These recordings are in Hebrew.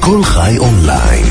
כל חי אונליין,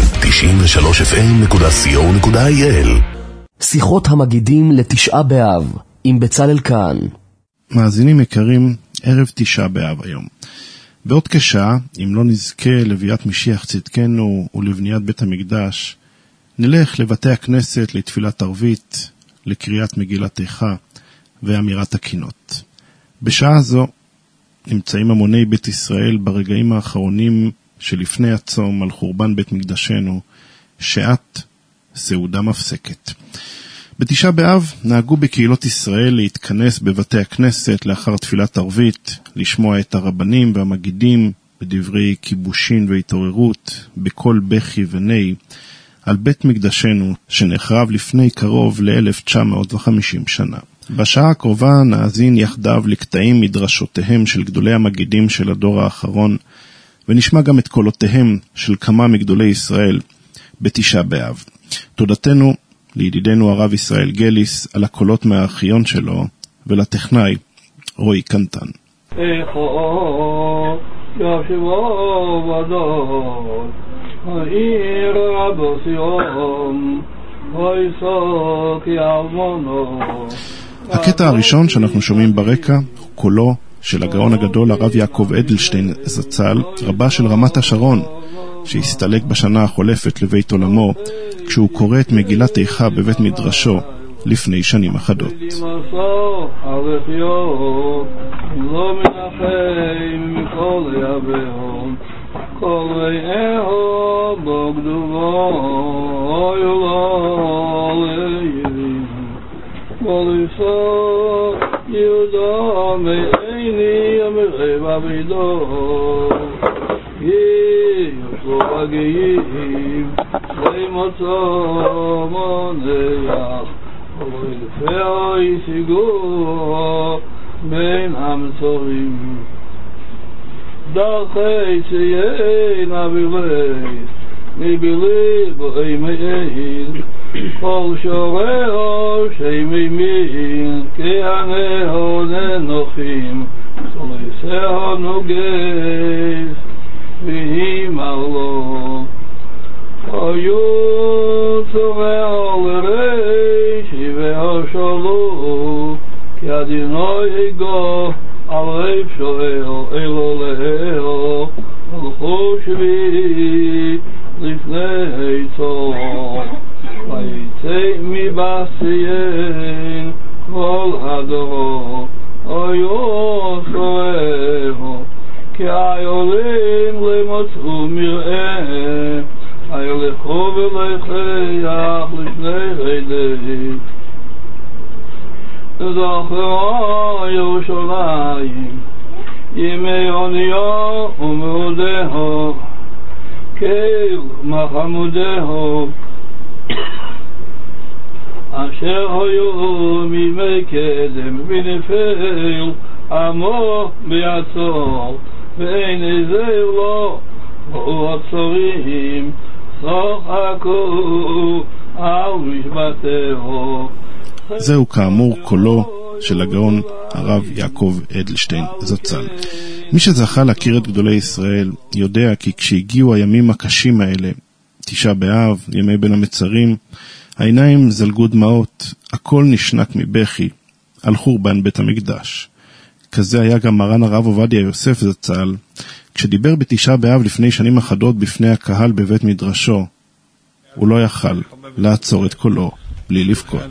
93fm.co.il. שיחות המגידים לתשעה באב, עם בצלאל כאן. מאזינים יקרים, ערב תשעה באב היום. בעוד כשעה, אם לא נזכה לביאת משיח צדקנו ולבניית בית המקדש, נלך לבתי הכנסת לתפילת ערבית, לקריאת מגילת איכה ואמירת הקינות. בשעה זו נמצאים המוני בית ישראל ברגעים האחרונים שלפני הצום על חורבן בית מקדשנו, שעת סעודה מפסקת. בתשעה באב נהגו בקהילות ישראל להתכנס בבתי הכנסת לאחר תפילת ערבית, לשמוע את הרבנים והמגידים בדברי כיבושין והתעוררות, בכל בכי וני, על בית מקדשנו שנחרב לפני קרוב ל-1950 שנה. בשעה הקרובה נאזין יחדיו לקטעים מדרשותיהם של גדולי המגידים של הדור האחרון, ונשמע גם את קולותיהם של כמה מגדולי ישראל בתשעה באב. תודתנו לידידנו הרב ישראל גליס על הקולות מהארכיון שלו, ולטכנאי רועי קנטן. הקטע הראשון שאנחנו שומעים ברקע הוא קולו של הגאון הגדול הרב יעקב אדלשטיין זצ"ל, רבה של רמת השרון, שהסתלק בשנה החולפת לבית עולמו, כשהוא קורא את מגילת איכה בבית מדרשו לפני שנים אחדות. בין המצורים דרכי ציין אבילי מבילי בואי מעיל כל שורהו שמימין כענהו ננוחים סוליסהו נוגס והימר לו היו צורהו לרשי והשולו כי אדינוי היגו על רב שואל אלו לאו הלכו שבי לפני צור ויצא מבסיין כל הדורו היו שואהו כי היולים למצאו מראה הילכו ולכיח לפני רידי זכרו ירושלים ימי עוניו ומאודהו כל מחמודהו אשר היו מימי קדם ונפל עמו ביעצור ואין איזה לו ראו הצורים שוחקו על משבטהו. זהו כאמור קולו של הגאון הרב יעקב אדלשטיין זצ"ל. מי שזכה להכיר את גדולי ישראל יודע כי כשהגיעו הימים הקשים האלה, תשעה באב, ימי בין המצרים, העיניים זלגו דמעות, הכל נשנק מבכי על חורבן בית המקדש. כזה היה גם מרן הרב עובדיה יוסף זצ"ל, כשדיבר בתשעה באב לפני שנים אחדות בפני הקהל בבית מדרשו, הוא לא יכל לעצור את קולו בלי לבכות.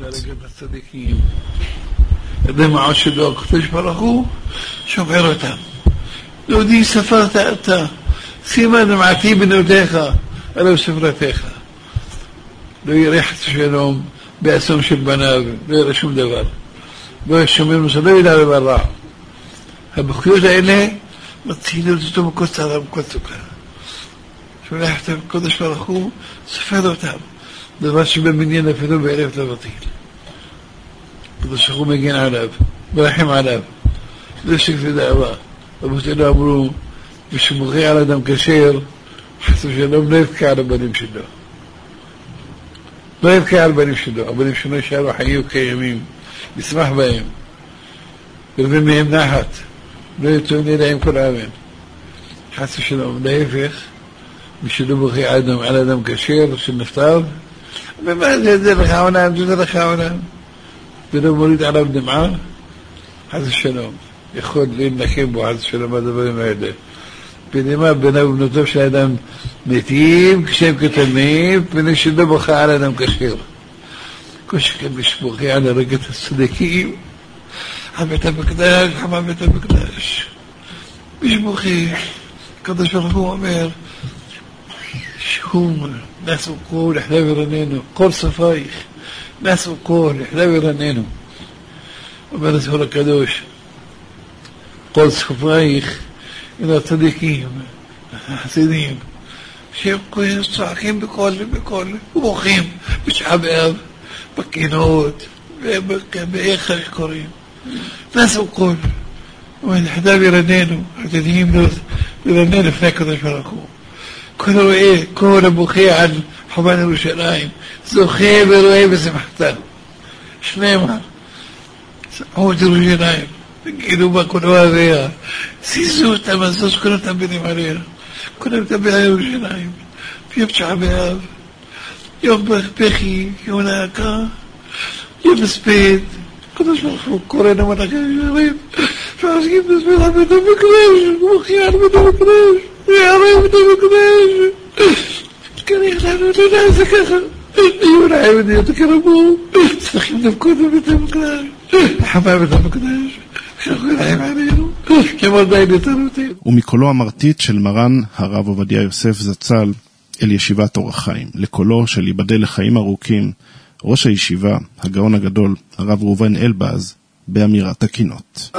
הדמעות שלו, הקדוש ברוך הוא שומר אותם. יהודי ספרת אתה, שימה דמעתי בנותיך, עליו ספרתך. לא יראה חס ושלום באסון של בניו, לא יראה שום דבר. לא ישומר מסע, לא ידע דבר רע. הבכיות האלה מתחילות אותו מכות צערה, מכות סוכר. שולח את הקדוש ברוך הוא, ספר אותם. דבר שבמניין אפילו בערב תבטיל. הקדוש ברוך הוא מגן עליו, מרחם עליו. לא שק ודאבה. אבותינו אמרו, ושמוכי על אדם כשר, חס ושלום לא יבכה על הבנים שלו. לא יבכה על הבנים שלו. הבנים שלו יישארו חיו קיימים, ישמח בהם. ולבן מהם נחת. לא יצאו נדעים כל העמים. חס ושלום, להפך, בשביל בוכי על אדם כשר שנפטר, ומה זה לך העולם, זה לך העולם. ולא מוריד עליו דמעה, חס ושלום. יכול להנחם בו חס ושלום הדברים האלה. בנימה בנה ובנותיו של האדם מתים, כשהם קטנים, פני שלא בוכה על אדם כשר. כשכם משבוכי על הרגת הצדקים, בית המקדש, חמה בית המקדש. משבוכי, הקדוש ברוך הוא אומר, שהוא נעשו כל לחלב ירננו, כל ספייך, נעשו כל לחלב ירננו. אומר לזכור הקדוש, כל ספייך, אלא הצדיקים, החסידים, שהם צועקים בקול, ובוכים, בשעה באב, בקינות, ובאיך קוראים. נעשו כל. ונחדב ירננו, עתידיים לרננו לפני הקדוש ברוך הוא. כל רואה, כל הבוכה על חורבן ירושלים, זוכה ורואה בשמחתה. שנאמר, עוד ירושלים, תגידו בה כל אוהביה, סיזו אותם, עזוז כל אותם בנים עליה, כל אותם בני ירושלים, יום תשעה באב, יום בכי, יום נעקה, יום הספד, קדוש ברוך הוא קורא מלאכים ישרים, שעוסקים בספד על בית המקדש, ומוכיח על בית המקדש, ויערב בית המקדש. כנראה לנו נדע זה ככה, יהיו רעי ונהיות הקרבו, צריכים דבקות בבית המקדש, חמה בית המקדש, שאנחנו רעים עלינו, כמו די נתנותים. ומקולו המרטיט של מרן הרב עובדיה יוסף זצ"ל אל ישיבת אור החיים, לקולו של ייבדל לחיים ארוכים, ראש הישיבה, הגאון הגדול, הרב ראובן אלבז, באמירת הקינות.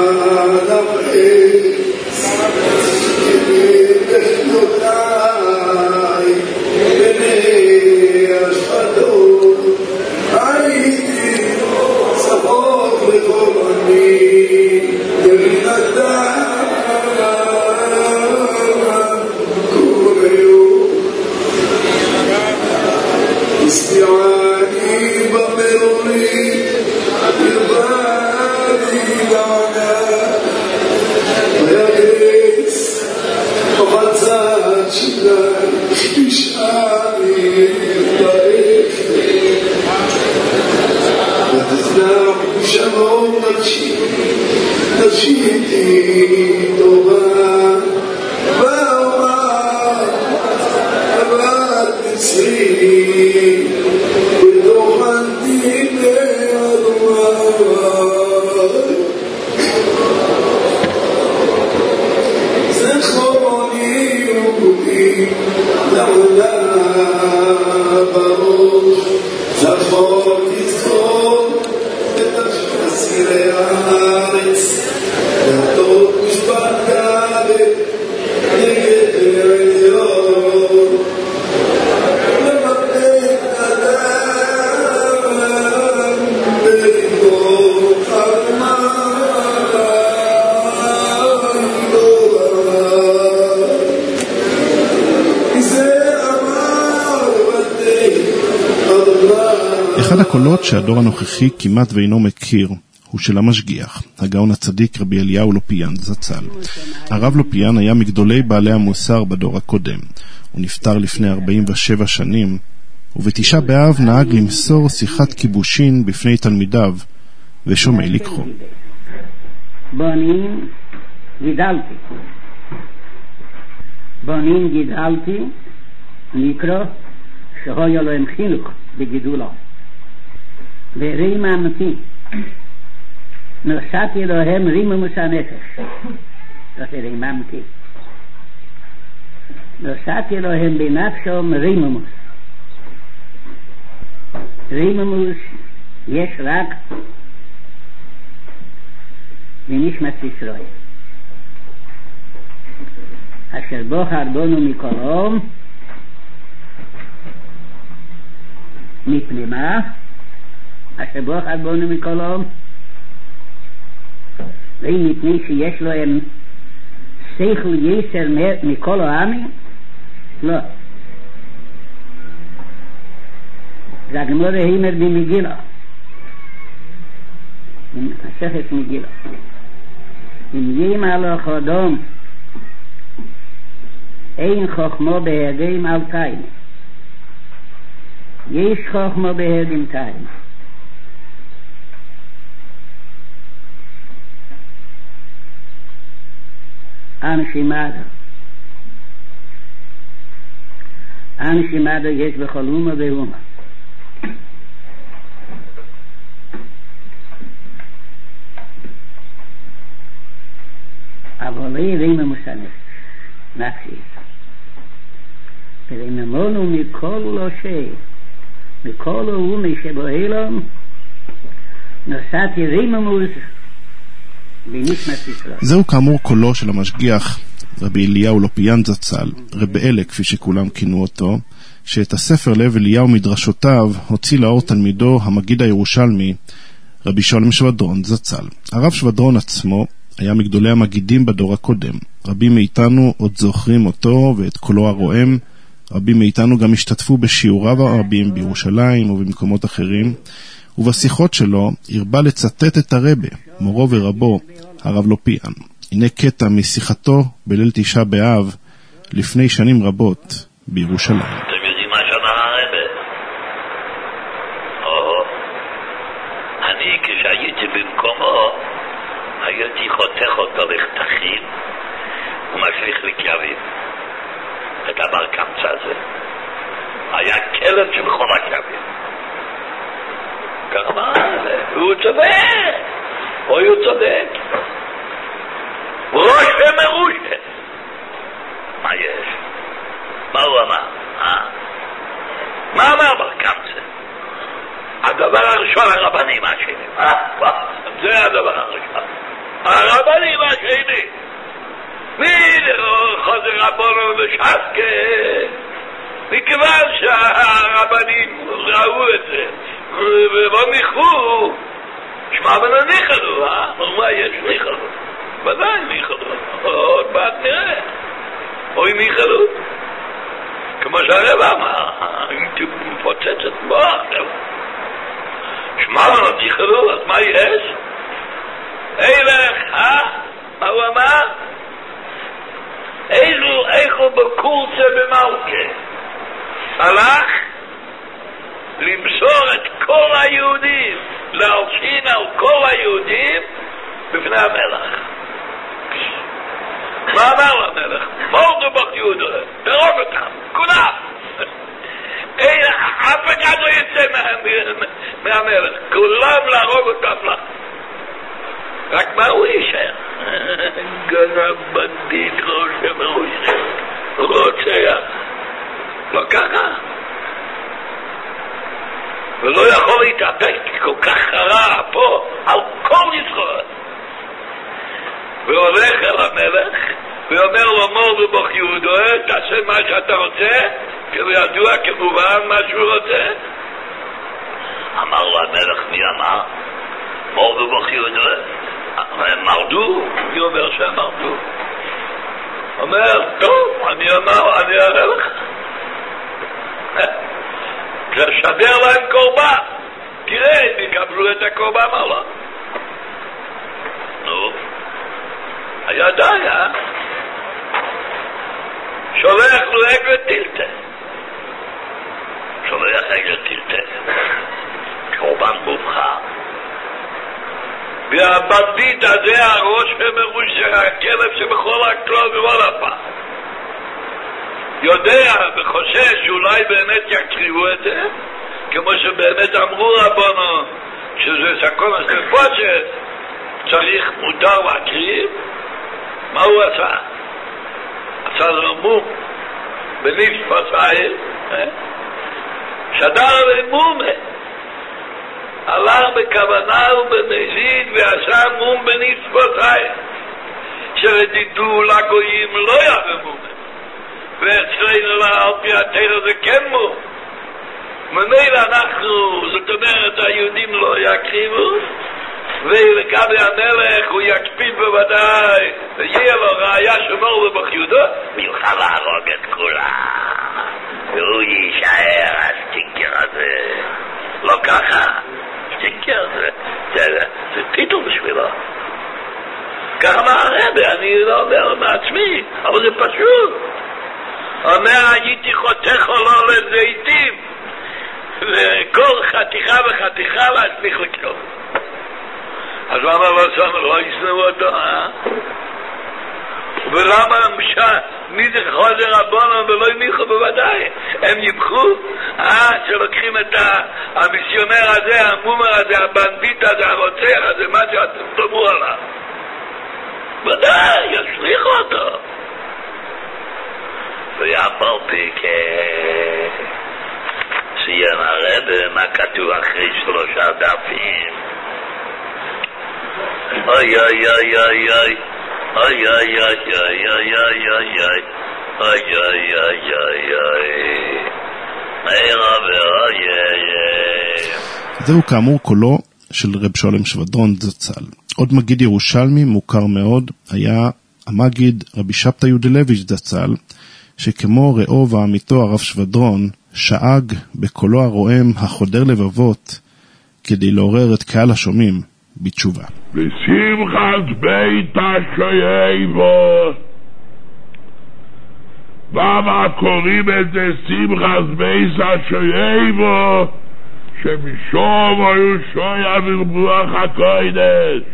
אחד הקולות שהדור הנוכחי כמעט ואינו מכיר הוא של המשגיח, הגאון הצדיק רבי אליהו לופיאן זצ"ל. הרב לופיאן היה מגדולי בעלי המוסר בדור הקודם. הוא נפטר לפני 47 שנים, ובתשעה באב נהג למסור שיחת כיבושין בפני תלמידיו, ושומע לקחו. בונים גידלתי, נקרא שהיה להם חינוך בגידולו. וריממתי, נשאתי להם ריממוס הנפש. זאת ריממתי. נשאתי להם בנפשם ריממוס. ריממוס יש רק בנשמת ישראל. אשר בוחר בנו מכלום, מפני מה? אשר בוחר בנו מכלום, ואם מפני שיש להם שכל יסר מכל העמים? לא. זה הגמרא הימר במגילה, מסכת מגילה. אם ימלך אדם אין חוכמה בהרדים על תיים. יש חוכמה בהרדים תיים. אנשימדו יש בכל אומה ואומה. אבל לא יראים המוסנף נפשי. ולממונו מכל לא מכל אומה שבו אילום נוסעת יראים המוז בנשמת ישראל. זהו כאמור קולו של המשגיח רבי אליהו לופיאן זצ"ל, רבי אלה כפי שכולם כינו אותו, שאת הספר לב אליהו מדרשותיו הוציא לאור תלמידו המגיד הירושלמי רבי שולם שבדרון זצ"ל. הרב שבדרון עצמו היה מגדולי המגידים בדור הקודם. רבים מאיתנו עוד זוכרים אותו ואת קולו הרועם. רבים מאיתנו גם השתתפו בשיעוריו הרבים בירושלים ובמקומות אחרים, ובשיחות שלו הרבה לצטט את הרבה, מורו ורבו, הרב לופיאן. הנה קטע משיחתו בליל תשעה באב לפני שנים רבות בירושלים. אתם יודעים מה שאמר הרבה? אני כשהייתי במקומו הייתי חותך אותו לחתכים ומשליך לקייבים את הבר קמצא הזה. היה כלב של כל הקייבים. ככה אמר הרבה, והוא צודק, אוי הוא צודק. ראש ומרושה. מה יש? מה הוא אמר? מה אמר בר קמצא? הדבר הראשון הרבנים השני. זה הדבר הראשון. הרבנים השני. מי חוזר רבונו ושסקה? מכיוון שהרבנים ראו את זה ולא ניחו, שמע ולא ניחלו. מה יש ניחלו? ודאי ניחלו. עוד מעט נראה. אוי ניחלו. כמו שהרב אמר, הייתי מפוצצת מוח. שמע ולא ניחלו, אז מה יש? הלך, מה הוא אמר? איך הוא בקורסה במלכה? הלך למסור את כל היהודים, להלשין על כל היהודים בפני המלך. מה אמר למלך? מורדו בך יהודו, תרוג אותם, כולם. אף אחד לא יצא מהמלך, כולם להרוג אותם לך. רק מה הוא יישאר? גנב, בנדיט, ראש מרושה, רוצח. לא ככה. ולא יכול להתאפק כל כך חרה פה על כל ישראל. והולך אל המלך ואומר לו מורדו בך יהודו, תעשה מה שאתה רוצה, כבידוע כמובן מה שהוא רוצה. אמר לו המלך, מי אמר? מורדו בך יהודו. הם מרדו? מי אומר שהם מרדו? אומר, טוב, אני אראה לך. תשדר להם קורבן. תראה, הם יקבלו את הקורבן עליו. נו, היה די, שולח לו עגל טילטה. שולח עגל טילטה. קורבן מובחר. והבנדיט הזה, הראש ומרושה, הכלב שבכל הכלוב ובכל הפעם. יודע וחושש שאולי באמת יקריבו את זה, כמו שבאמת אמרו רבנו, שזה סכון הסנפושת, צריך מותר להקריב. מה הוא עשה? עשה לו מום בניס פסאיל, שדר למום, הלך בכוונה ובמזיד ועשה מום בניס פסאיל, שרדידו לגויים לא יבוא מום, ואצלנו על פי התורה זה כן מום. ממילא אנחנו, זאת אומרת, היהודים לא יקריבו, ולגבי המלך הוא יקפיד בוודאי, ויהיה לו ראיה שמור לבך יהודו, ויוכל להרוג את כולם, והוא יישאר הסטיקר הזה. לא ככה, סטיקר זה טיטול בשבילו. ככה מה הרבה, אני לא אומר מעצמי, אבל זה פשוט. אומר הייתי חותך עולו לזיתים וכל חתיכה וחתיכה להצליח לקרוא. אז למה לא שם לא ישנאו אותו, ולמה מי זה חוזר רבנו ולא ימיכו בוודאי? הם יבחו שלוקחים את המיסיונר הזה, המומר הזה, הבנדיט הזה, הרוצח הזה, מה שאתם תאמרו עליו, ודאי ישליחו אותו. ויאפלתי ציין הרב מה כתוב אחרי 3 דפים. אוי אוי אוי אוי אוי אוי אוי אוי אוי אוי אוי אוי אוי אוי אוי מהרה ואוי אוי. זהו כאמור קולו של רב שולם שבדרון זצ"ל. עוד מגיד ירושלמי מוכר מאוד היה המגיד רבי שבתא יודלביץ' זצ"ל, שכמו ראו ועמיתו הרב שבדרון שאג בקולו הרועם החודר לבבות כדי לעורר את קהל השומעים בתשובה. בשמחת בית השייבו. למה קוראים את זה שמחת בית השייבו? שמשום היו שויה ברוח הקודש.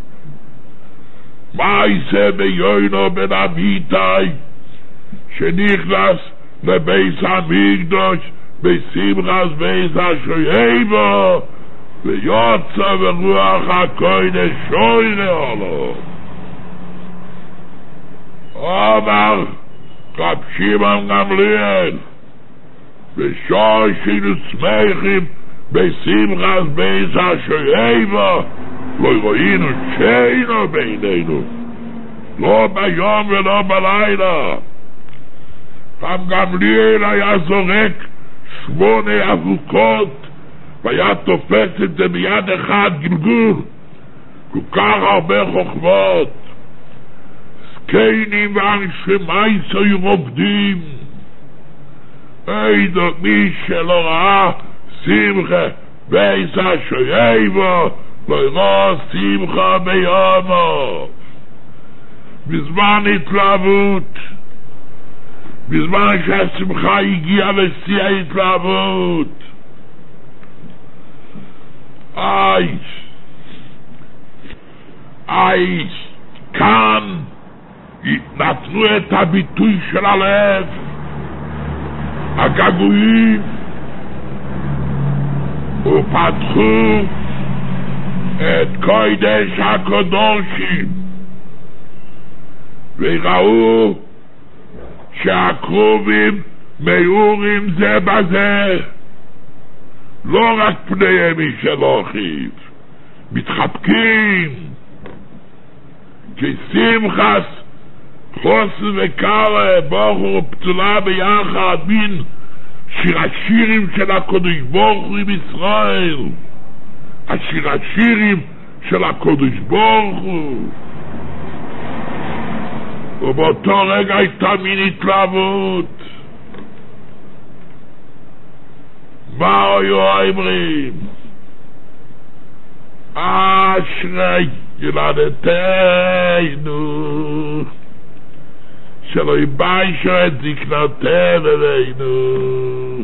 מה יעשה ביונו בן אמיתי שנכנס לבית המקדש בשמחת בית השייבו ויוצא ברוח הקודש שוינה עולו. אמר רב שמעון גמליאל בשעה שהיינו שמחים בשמחת בית השייבו לא ראינו שינו בינינו, לא ביום ולא בלילה. רב גמליאל היה זורק 8 אבוקות והיה תופס את זה ביד אחד גלגול, כל כך הרבה חוכמות. זקנים ואנשי מייס היו רוקדים. אידו מי שלא ראה שמחה בית השייבו לא יראה שמחה ביומו. בזמן התלהבות, בזמן שהשמחה הגיעה לשיא ההתלהבות, כאן נתנו את הביטוי של הלב, הגעגועים, ופתחו את קודש הקודשים וראו שהקרובים מאורים זה בזה, לא רק פניהם משלוחיו, מתחבקים כשמחת חוסן וקרא ברוך ופצולה ביחד, מין שיר השירים של הקודש ברוך הוא עם ישראל, השיר השירים של הקודש ברוך הוא. ובאותו רגע הייתה מין התלהבות. מה היו אומרים? אשרי ילדתנו שלא ייבשו את זקנותינו אלינו.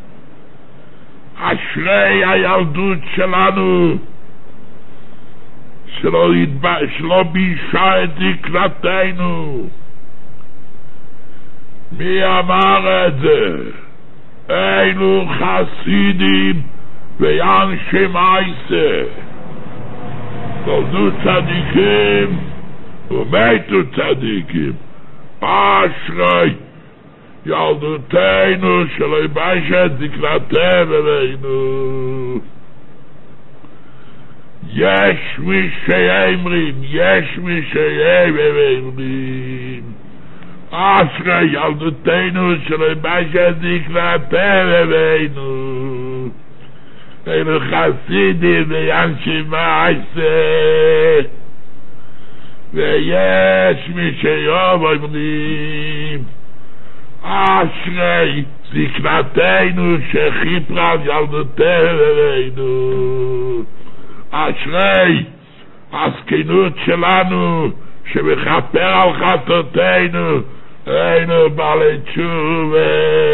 אשרי הילדות שלנו שלא בישה את זקנתנו. מי אמר את זה? אלו חסידים ואנשי מייסה, נולדו צדיקים ומתו צדיקים. אשרי ילדותנו שלא ייבשה את זקנתנו אלינו. יש מי שאומרים, יש מי שאומרים, אשרי ילדותנו שלא ייבשה את זקנתנו אלינו. אלו חסידים ואנשי מייסה, ויש מי שאומרים, אשרי זקנתנו שכיפרה על ילדותנו אלינו. אשרי הזקנות שלנו שמכפר על חטאותינו היינו בעלי תשובה,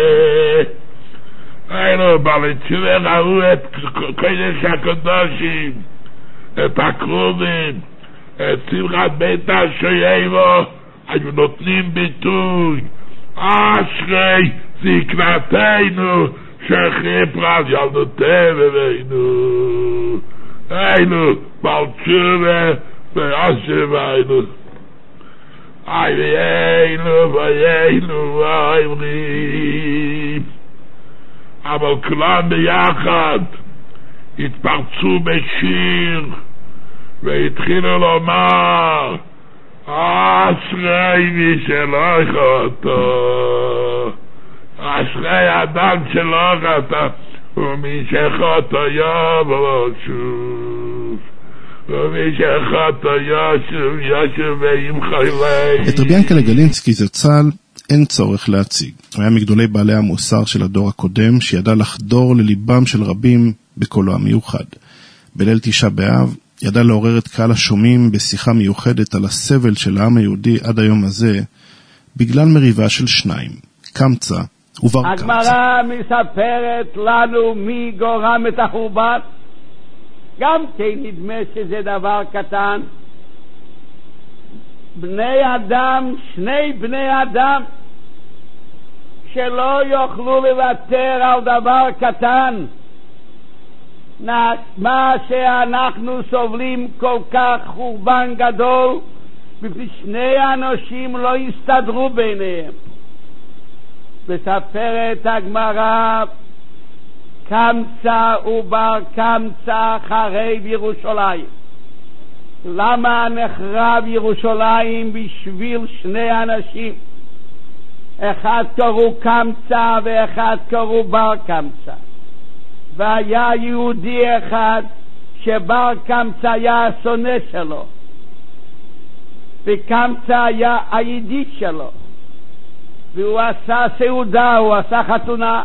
היינו בעלי תשובה, ראו את קודש הקדושים, את הקרובים, את שמחת בית השואבו, היו נותנים ביטוי, אשרי זקנתנו שאחרי פרס ילדותינו ואינו, היינו בעל תשובה ואשר והיינו, איי ויינו ויינו ואימרים, אבל כולם ביחד התפרצו בשיר והתחילו לומר אשרי מי שלא חטא, אשרי אדם שלא חטא, ומי שחטא יבוא שוב, ומי שחטא ישוב עם חיילי. את רבי ינקלה גלינסקי זצ"ל אין צורך להציג. הוא היה מגדולי בעלי המוסר של הדור הקודם, שידע לחדור לליבם של רבים בקולו המיוחד. בליל תשעה באב ידע לעורר את קהל השומעים בשיחה מיוחדת על הסבל של העם היהודי עד היום הזה, בגלל מריבה של שניים, קמצא ובר קמצא. הגמרא מספרת לנו מי גורם את החורבן. גם כן נדמה שזה דבר קטן. בני אדם, שני בני אדם, שלא יוכלו לוותר על דבר קטן. מה שאנחנו סובלים כל כך חורבן גדול, מפני שני אנשים לא הסתדרו ביניהם. מספרת הגמרא, קמצא ובר קמצא חרב ירושלים. למה נחרב ירושלים? בשביל שני אנשים, אחד קראו קמצא ואחד קראו בר קמצא. והיה יהודי אחד שבר קמצא היה השונא שלו, וקמצא היה הידיד שלו, והוא עשה סעודה, הוא עשה חתונה,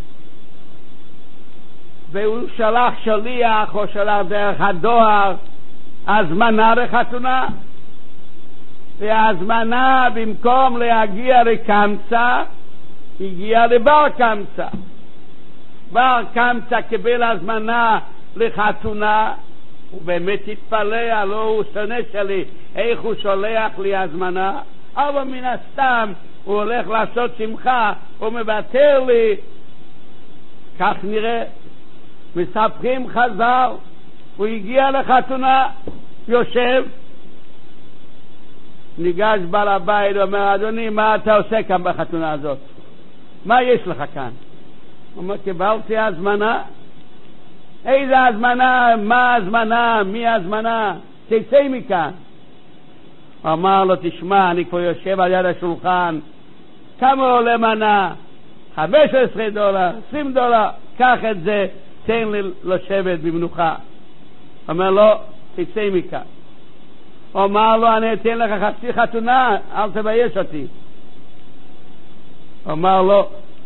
והוא שלח שליח או שלח דרך הדואר הזמנה לחתונה, והזמנה במקום להגיע לקמצא הגיע לבר קמצא. בר קמצא קיבל הזמנה לחתונה, הוא באמת התפלא, הלא הוא שונא שלי, איך הוא שולח לי הזמנה, אבל מן הסתם הוא הולך לעשות שמחה, הוא מבטר לי. כך נראה, מספרים חז"ל, הוא הגיע לחתונה, יושב, ניגש בעל הבית ואומר, אדוני, מה אתה עושה כאן בחתונה הזאת? מה יש לך כאן? הוא אומר, קיבלתי הזמנה. איזה הזמנה? מה הזמנה? מי הזמנה? תצא מכאן. הוא אמר לו, תשמע, אני כבר יושב על יד השולחן, כמה עולה מנה? $15, $20, קח את זה, תן לי לשבת במנוחה. הוא אומר לו, תצא מכאן. הוא אמר לו, אני אתן לך חצי חתונה, אל תבייש אותי. הוא אמר לו,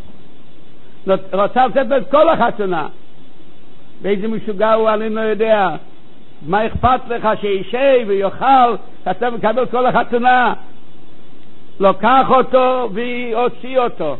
רוצה לתת את כל החתונה. באיזה משוגע הוא, אני לא יודע. מה אכפת לך שישב ויוכל, אתה מקבל כל החתונה. לוקח אותו והוציא אותו.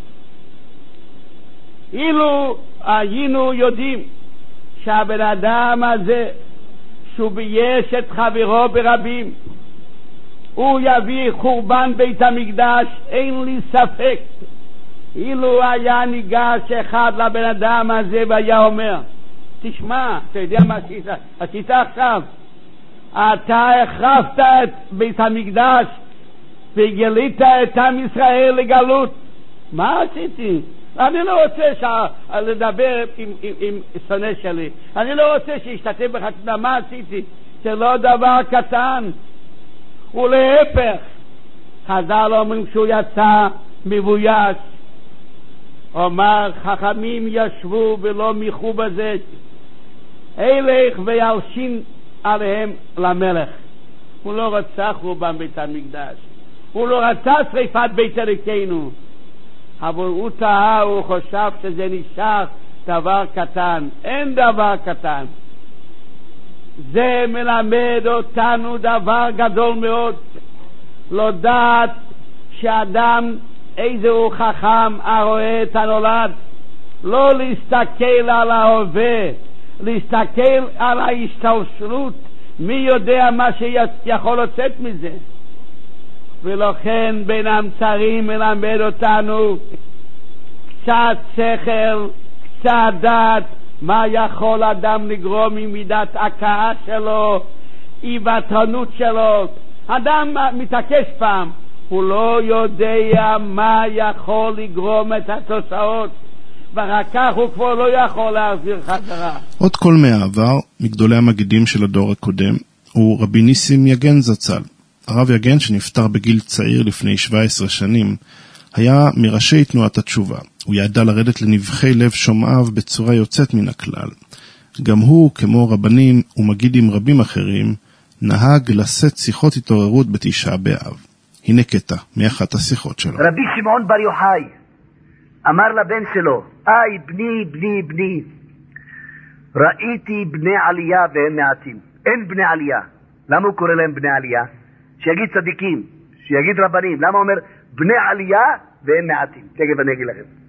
אילו היינו יודעים שהבן אדם הזה שהוא בייש את חברו ברבים, הוא יביא חורבן בית המקדש, אין לי ספק. אילו היה ניגש אחד לבן אדם הזה והיה אומר, תשמע, אתה יודע מה עשית עכשיו? אתה החרבת את בית המקדש וגילית את עם ישראל לגלות. מה עשיתי? אני לא רוצה לדבר עם שונא שלי, אני לא רוצה שישתתף בחתונה. מה עשיתי? זה לא דבר קטן. ולהפך, חז"ל אומרים שהוא יצא מבויש, אומר חכמים ישבו ולא מיחו בזה, הלך וילשין עליהם למלך. הוא לא רצה חורבן בית המקדש, הוא לא רצה שריפת בית אלוקינו, אבל הוא טעה, הוא חושב שזה נשאר דבר קטן. אין דבר קטן. זה מלמד אותנו דבר גדול מאוד, לדעת שאדם איזהו חכם הרואה את הנולד, לא להסתכל על ההווה, להסתכל על ההשתלשלות, מי יודע מה שיכול לצאת מזה. ולכן בין המצרים מלמד אותנו קצת שכל, קצת דעת, מה יכול אדם לגרום ממידת הכאה שלו, איוותנות שלו. אדם מתעקש פעם, הוא לא יודע מה יכול לגרום את התוצאות, ואחר כך הוא כבר לא יכול להחזיר חזרה. עוד קול מהעבר, מגדולי המגידים של הדור הקודם, הוא רבי ניסים יגן זצ"ל. הרב יגן, שנפטר בגיל צעיר לפני 17 שנים, היה מראשי תנועת התשובה. הוא ידע לרדת לנבחי לב שומעיו בצורה יוצאת מן הכלל. גם הוא, כמו רבנים ומגידים רבים אחרים, נהג לשאת שיחות התעוררות בתשעה באב. הנה קטע מאחת השיחות שלו. רבי שמעון בר יוחאי אמר לבן שלו, היי בני בני בני, ראיתי בני עלייה והם מעטים. אין בני עלייה. למה הוא קורא להם בני עלייה? שיגיד צדיקים, שיגיד רבנים. למה הוא אומר בני עלייה והם מעטים? תכף אני אגיד לכם.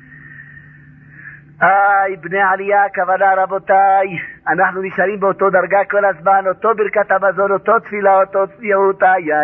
בני עלייה, הכוונה רבותיי, אנחנו נשארים באותו דרגה כל הזמן, אותו ברכת המזון, אותו תפילה, אותו צניעות,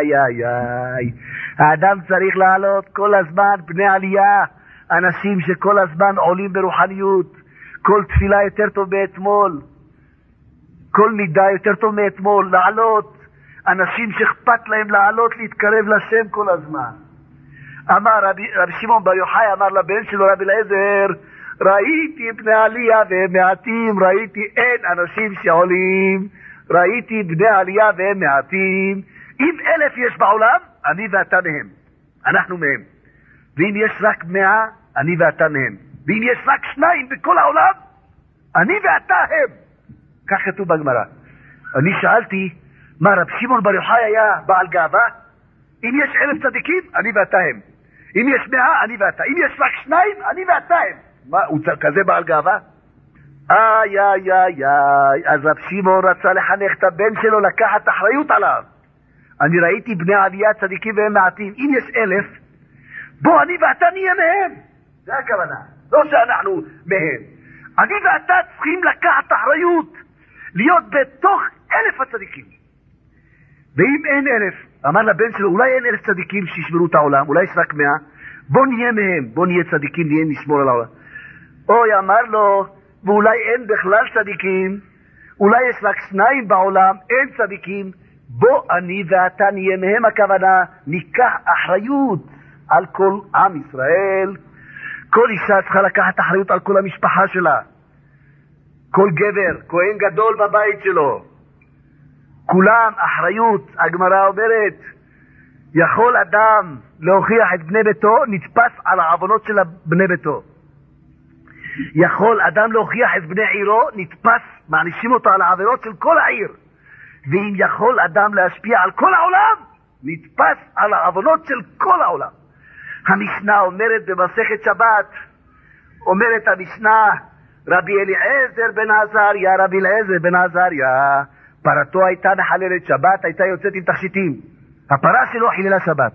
האדם צריך לעלות כל הזמן, בני עלייה, אנשים שכל הזמן עולים ברוחניות, כל תפילה יותר טוב מאתמול, כל נידה יותר טוב מאתמול, לעלות, אנשים שאכפת להם לעלות, להתקרב לשם כל הזמן. אמר רבי שמעון בר יוחאי, אמר לבן שלו רבי אליעזר, ראיתי בני עלייה והם מעטים, ראיתי אין אנשים שעולים, ראיתי בני עלייה והם מעטים. אם 1,000 יש בעולם, אני ואתה מהם, אנחנו מהם. ואם יש רק 100, אני ואתה מהם. ואם יש רק 2 בכל העולם, אני ואתה הם. כך כתוב בגמרא. אני שאלתי, מה רב שמעון בר יוחאי היה בעל גאווה? אם יש 1,000 צדיקים, אני ואתה הם. אם יש 100, אני ואתה. אם יש רק 2, אני ואתה הם. מה, הוא כזה בעל גאווה? אז רב שמעון רצה לחנך את הבן שלו, לקחת אחריות עליו. אני ראיתי בני עלייה צדיקים והם מעטים. אם יש 1,000, בוא אני ואתה נהיה מהם. זה הכוונה. לא שאנחנו מהם. אני ואתה צריכים לקחת אחריות, להיות בתוך 1,000 הצדיקים. ואם אין 1,000, אמר לבן שלו, אולי אין 1,000 צדיקים שישמרו את העולם, אולי יש רק 100, בוא נהיה מהם, בוא נהיה צדיקים, נהיה נשמור על העולם. אוי, אמר לו, ואולי אין בכלל צדיקים, אולי יש רק 2 בעולם, אין צדיקים, בוא אני ואתה נהיה מהם. הכוונה, ניקח אחריות על כל עם ישראל. כל אישה צריכה לקחת אחריות על כל המשפחה שלה. כל גבר, כהן גדול בבית שלו, כולם אחריות. הגמרא אומרת, יכול אדם להוכיח את בני ביתו, נתפס על העוונות של בני ביתו. יכול אדם להוכיח את בני עירו, נתפס, מענישים אותו על העבירות של כל העיר. ואם יכול אדם להשפיע על כל העולם, נתפס על העוונות של כל העולם. המשנה אומרת במסכת שבת, אומרת המשנה, רבי אליעזר בן עזריה, רבי אליעזר בן עזריה, פרתו הייתה מחללת שבת, הייתה יוצאת עם תכשיטים. הפרה שלו חיללה שבת.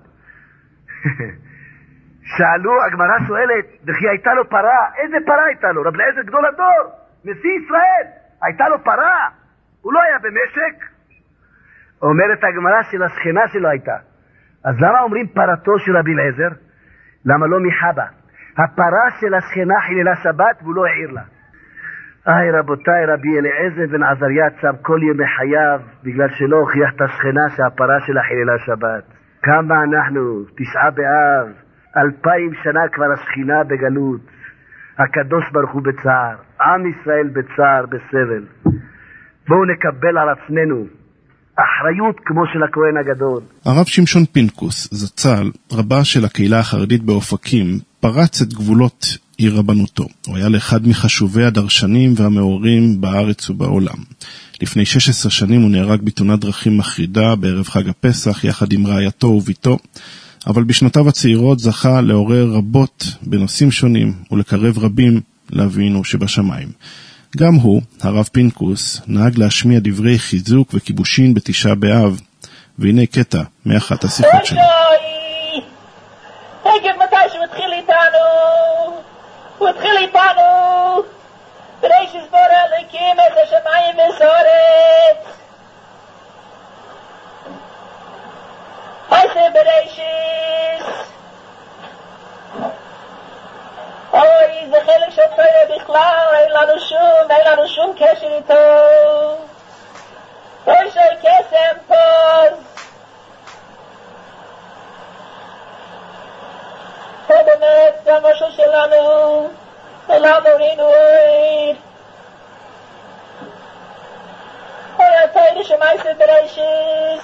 שאלו, הגמרא שואלת, וכי הייתה לו פרה? איזה פרה הייתה לו? רבי אליעזר גדול הדור, נשיא ישראל, הייתה לו פרה? הוא לא היה במשק? אומרת הגמרא של השכנה שלו הייתה. אז למה אומרים פרתו של רבי אליעזר? למה לא מחבה? הפרה של השכנה חיללה שבת והוא לא העיר לה. רבותיי, רבי אליעזר בן עזריה צם כל ימי חייו בגלל שלא הוכיח את השכנה שהפרה שלה חיללה שבת. כמה אנחנו, 9 באב, 2000 שנה כבר השכינה בגלות, הקדוש ברוך הוא בצער, עם ישראל בצער, בסבל. בואו נקבל על עצמנו אחריות כמו של הכהן הגדול. הרב שמשון פינקוס, זצ"ל, רבה של הקהילה החרדית באופקים, פרץ את גבולות עיר רבנותו. הוא היה לאחד מחשובי הדרשנים והמאורים בארץ ובעולם. לפני 16 שנים הוא נהרג בתאונת דרכים מחרידה בערב חג הפסח יחד עם רעייתו וביתו, אבל בשנותיו הצעירות זכה לעורר רבות בנושאים שונים ולקרב רבים לאבינו שבשמיים. גם הוא, הרב פינקוס, נהג להשמיע דברי חיזוק וכיבושין בתשעה באב, והנה קטע מאחת השיחות שלו. תגיד מתי שהוא התחיל איתנו, הוא התחיל איתנו בראשית ברא אלוקים את השמיים והארץ. מעשה בראשית, אוי, זה חלק של תורה בכלל, אין לנו שום קשר איתו. אוי, שי קסם פוז. זה באמת, זה המשהו שלנו, ולנו ראינו אוי. אוי, התורה שמעשה בראשית.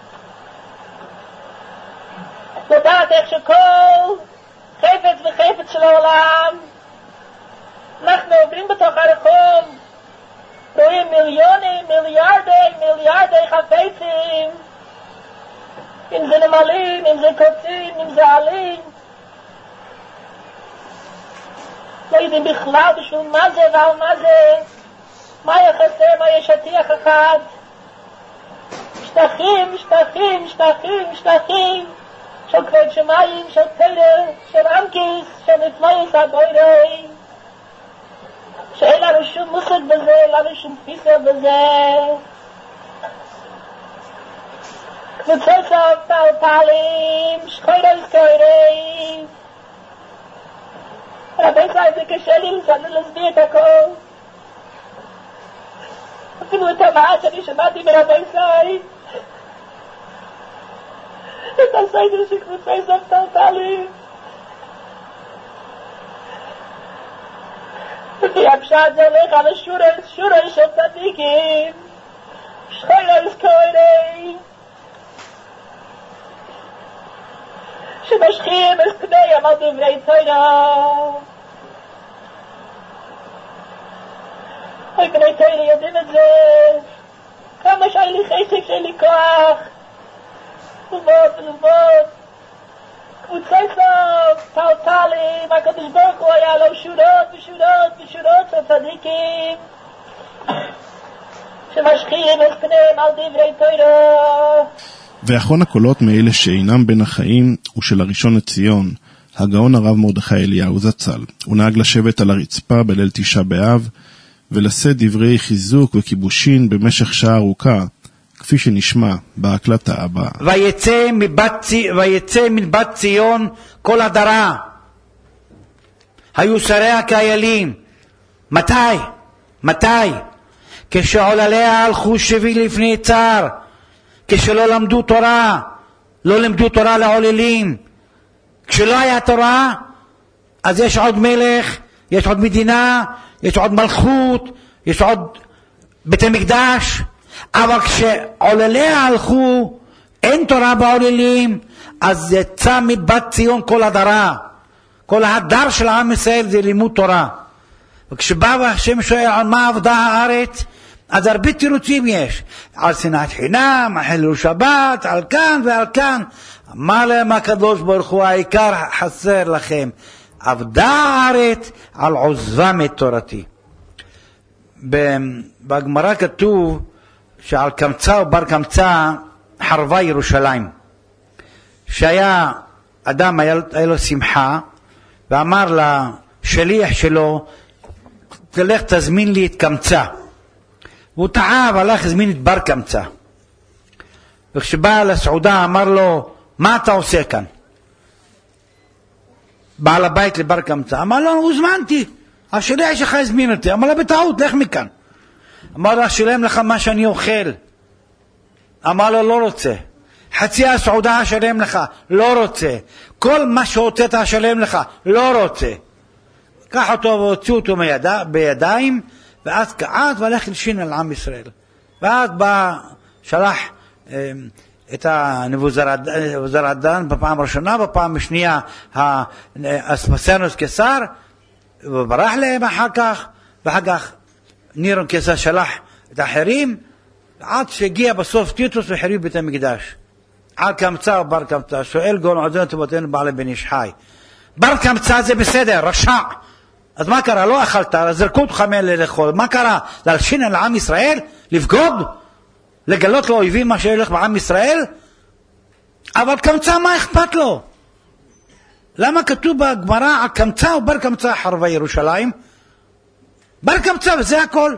לדעת איך שכל חפץ וחפץ של העולם אנחנו עוברים בתוך הרחוב, רואים מיליונים, מיליארדי חפצים, אם זה נמלים, אם זה קוצים, אם זה עלים, לא יודעים בכלל בשביל מה זה ועל מה זה, מה יחסה, מה יש שטיח אחד, שטחים של כבוד שמיים, של תורה, של אנקיס, של נפלויס הבוירי, שאין לנו שום מושג בזה, אין לנו שום תפיסה בזה. קבוצות פלפלים, שכוירי, רבי סייב זה קשה לי להסביר את הכל. אפילו את המעט שאני שמעתי מרבי סייב, את הסיידר של קבוצי פלפלים. וכי הפשט זה הולך על השורי של צדיקים, שכוירי שמשכים את פניהם על דברי תורה. אוי, בני תורה יודעים את זה, כמה שאין לי חשק, שאין לי כוח, ולבוד, קבוצי פלפלים, הקדוש ברוך הוא היה לו שורות של צדיקים, שמשכים את פניהם על דברי תורה. ואחרון הקולות מאלה שאינם בין החיים הוא של הראשון לציון, הגאון הרב מרדכי אליהו זצ"ל. הוא נהג לשבת על הרצפה בליל תשעה באב ולשאת דברי חיזוק וכיבושין במשך שעה ארוכה, כפי שנשמע בהקלטה הבאה. ויצא מבת ציון כל הדרה, היו שריה כאיילים. מתי? כשעולליה הלכו שבי לפני צער, כשלא למדו תורה, לא למדו תורה לעוללים. כשלא היה תורה, אז יש עוד מלך, יש עוד מדינה, יש עוד מלכות, יש עוד בית המקדש. אבל כשעולליה הלכו, אין תורה בעוללים, אז יצא מבת ציון כל הדרה. כל ההדר של עם ישראל זה לימוד תורה. וכשבא השם שואל על מה עבדה הארץ, אז הרבה תירוצים יש, על שנאת חינם, על חילול שבת, על כאן ועל כאן. מה להם הקדוש ברוך הוא, העיקר חסר לכם, עבדה הארץ על עוזבם את תורתי. בגמרא כתוב שעל קמצא ובר קמצא חרבה ירושלים. שהיה אדם, היה לו שמחה, ואמר לשליח שלו, תלך תזמין לי את קמצא. והוא טעה והלך הזמין את בר קמצא. וכשבא לסעודה אמר לו, מה אתה עושה כאן? בעל הבית לבר קמצא. אמר לו, הוזמנתי, השליח שלך הזמין אותי. אמר לו, בטעות, לך מכאן. אמר לו, אשלם לך מה שאני אוכל. אמר לו, לא רוצה. חצי הסעודה אשלם לך, לא רוצה. כל מה שהוצאת אשלם לך, לא רוצה. קח אותו והוציאו אותו בידיים, ואז קעט והלך לשין על עם ישראל. ואז בא, שלח את הנבוזרדן בפעם הראשונה, בפעם השנייה אספסיאנוס קיסר, וברח להם אחר כך, ואחר כך נירון קיסר שלח את האחרים, עד שהגיע בסוף טיטוס וחיריב בית המקדש. על קמצא ובר קמצא, שואל גאון עוזנו טובתנו בעל בן איש חי. בר קמצא זה בסדר, רשע. אז מה קרה? לא אכלת, זרקו אותך לאכול. מה קרה? להלשין על עם ישראל? לבגוד? לגלות לאויבים מה שהולך בעם ישראל? אבל קמצא מה אכפת לו? למה כתוב בגמרא על קמצא ובר קמצא חרבה ירושלים? בר קמצא וזה הכל.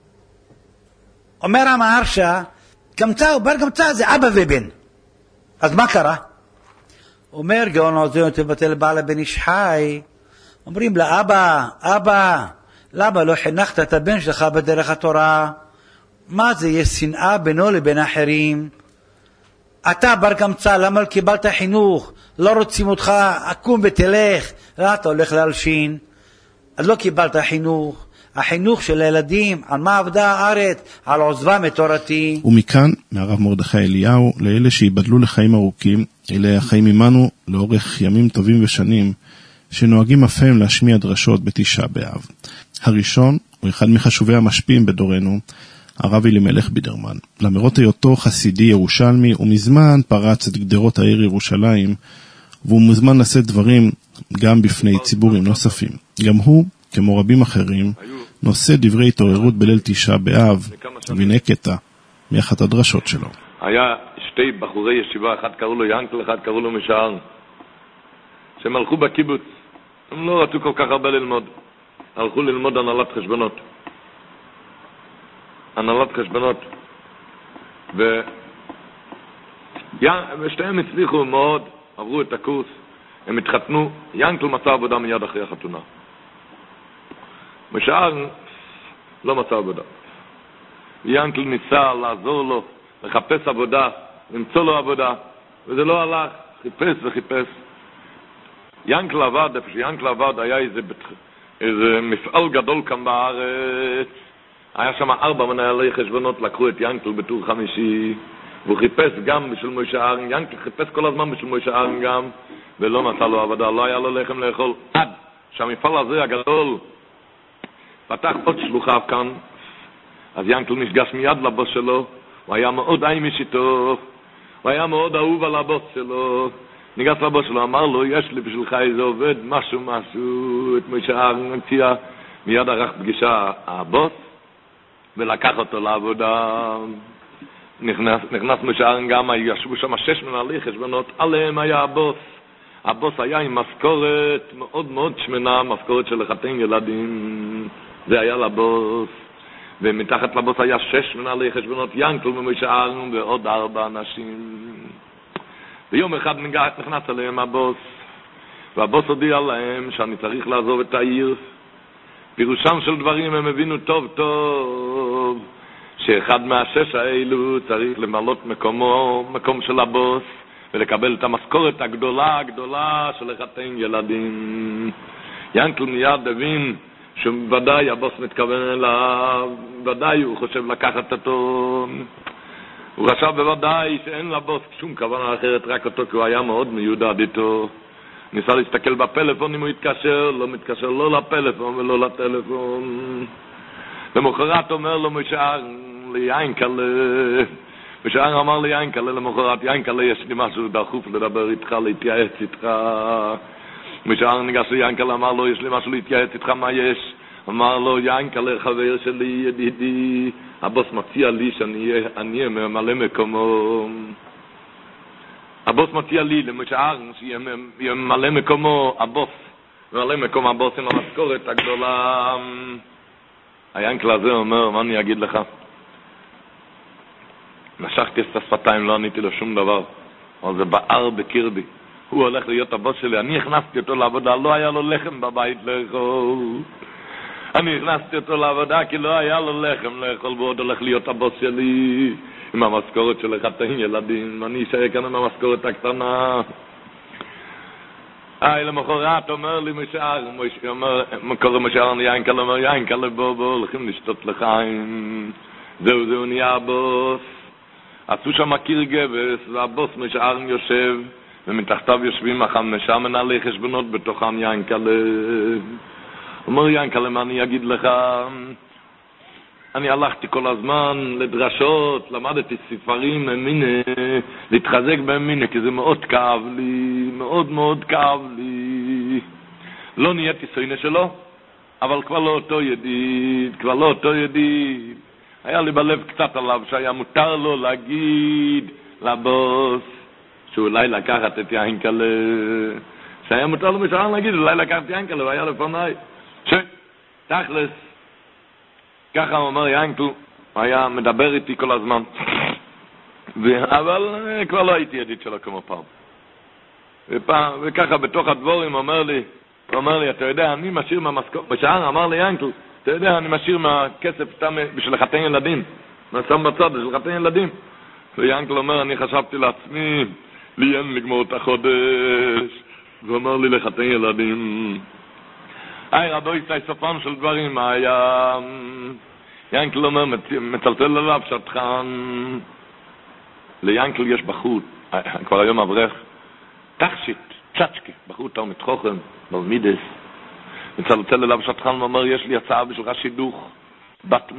אומר המהרש"א, קמצא ובר קמצא זה אבא ובן. אז מה קרה? אומר גאון עוזיון תבטל בעל בן איש חי. אומרים לאבא, אבא, למה לא חינכת את הבן שלך בדרך התורה? מה זה, יש שנאה בינו לבין אחרים? אתה בר קמצא, למה לא קיבלת חינוך? לא רוצים אותך, עקום ותלך, אתה הולך להלשין. אז לא קיבלת חינוך. החינוך של הילדים, על מה עבדה הארץ, על עוזבה מתורתי. ומכאן, מהרב מרדכי אליהו, לאלה שיבדלו לחיים ארוכים, אלה החיים עמנו לאורך ימים טובים ושנים, שנוהגים אף הם להשמיע דרשות בתשעה באב. הראשון הוא אחד מחשובי המשפיעים בדורנו, הרב אלימלך בידרמן. למרות היותו חסידי ירושלמי, הוא מזמן פרץ את גדרות העיר ירושלים, והוא מוזמן לשאת דברים גם בפני ציבורים נוספים. גם הוא, כמו רבים אחרים, נושא דברי התעוררות בליל תשעה באב, והנה קטע מאחת הדרשות שלו. היה שתי בחורי ישיבה, אחד קראו לו ינקל, אחד קראו לו משער, שהם הלכו בקיבוץ. הם לא רצו כל כך הרבה ללמוד. הלכו ללמוד הנהלת חשבונות. הנהלת חשבונות. ושתיהם הצליחו מאוד, עברו את הקורס, הם התחתנו. ינקל מצא עבודה מיד אחרי החתונה. משער לא מצא עבודה. ינקל ניסה לעזור לו, לחפש עבודה, למצוא לו עבודה, וזה לא הלך, חיפש וחיפש. ינקל עבד, איפה שיינקל עבד, היה איזה מפעל גדול כאן בארץ, היה שם 4 מנהלי חשבונות, לקחו את ינקל בתור חמישי, והוא חיפש גם בשביל מוישה ארן, ינקל חיפש כל הזמן בשביל מוישה ארן גם, ולא מצא לו עבודה, לא היה לו לחם לאכול, עד שהמפעל הזה הגדול, פתח עוד שלוחיו כאן, אז ינקל נשגש מיד לבוס שלו, הוא היה מאוד אימיש איתו, הוא היה מאוד אהוב על הבוס שלו, ניגש לבוס שלו, אמר לו, יש לי בשבילך איזה עובד, משהו, את מוישה ארן מציע, מיד ערך פגישה הבוס, ולקח אותו לעבודה, נכנס מוישה ארן גם, ישבו שם 6 מנהלי חשבונות, עליהם היה הבוס, הבוס היה עם משכורת מאוד מאוד שמנה, משכורת של לחתן ילדים, זה היה לבוס, ומתחת לבוס היה 6 מנהלי חשבונות, ינקל ומוישה ארן ועוד 4 אנשים. ביום אחד נכנס אליהם הבוס, והבוס הודיע להם שאני צריך לעזוב את העיר. פירושם של דברים הם הבינו טוב טוב, שאחד מה6 האלו צריך למלות מקום של הבוס, ולקבל את המשכורת הגדולה של לחתן ילדים. ינקל מיד הבין שוודאי הבוס מתכוון אליו, ודאי הוא חושב לקחת אותו. הוא חשב בוודאי שאין לבוס שום כוונה אחרת, רק אותו, כי הוא היה מאוד מיודד איתו. ניסה להסתכל בפלאפון אם הוא יתקשר, לא מתקשר לא לפלאפון ולא לטלפון. למחרת אומר לו משער ליינקלה, משער אמר ליינקלה למחרת, ינקלה יש לי משהו דחוף לדבר איתך, להתייעץ איתך. משער ניגש ליינקלה, אמר לו יש לי משהו להתייעץ איתך, מה יש? אמר לו ינקלה חבר שלי, ידידי, הבוס מציע לי שאני אהיה ממלא מקומו. הבוס מציע לי למשער שיהיה ממלא מקומו הבוס, ממלא מקום הבוס עם המשכורת הגדולה. הינקל הזה אומר, מה אני אגיד לך? משכתי את השפתיים, לא עניתי לו שום דבר, אבל זה בער בקרבי. הוא הולך להיות הבוס שלי, אני הכנסתי אותו לעבודה, לא היה לו לחם בבית לאכול. אני הכנסתי אותו לעבודה כי לא היה לו לחם לאכול, ועוד הולך להיות הבוס שלי עם המשכורת של לחתן ילדים. אני אשאר כאן עם המשכורת הקטנה. למחרת אומר לי משער, קורא משער ליינקל, אומר ינקל בוא הולכים לשתות לחיים. זהו נהיה הבוס. עשו שם קיר גבס, והבוס משער יושב, ומתחתיו יושבים 5 מנהלי חשבונות, בתוכם ינקל. אומר ינקל, מה אני אגיד לך? אני הלכתי כל הזמן לדרשות, למדתי ספרים ממינה, להתחזק במינה, כי זה מאוד כאב לי, מאוד מאוד כאב לי. לא נהייתי סוינה שלו, אבל כבר לא אותו ידיד, היה לי בלב קצת עליו, שהיה מותר לו להגיד לבוס, שאולי לקחת את ינקל, שהיה מותר לו משער להגיד, אולי לקחתי ינקל, הוא היה לפניי. תכלס, ככה הוא אומר ינקל, הוא היה מדבר איתי כל הזמן. אבל כבר לא הייתי ידיד שלו כמו פעם. וככה בתוך הדבורים הוא אומר לי, אתה יודע, אני משאיר מהמשכורת, בשער אמר לי ינקל, אתה יודע, אני משאיר מהכסף סתם בשביל לחתן ילדים. אני שם בצד בשביל לחתן ילדים. וינקל אומר, אני חשבתי לעצמי, לי אין לגמור את החודש. והוא אמר לי לחתן ילדים. רבוי, סופם של דברים, ינקל אומר, מצלצל עליו שטחן. ליינקל יש בחוט, כבר היום אברך, תכשיט, צ'צ'קי, בחוט תלמיד חוכם, מלמידס, מצלצל אליו שטחן ואומר, יש לי הצעה בשבילך שידוך, בת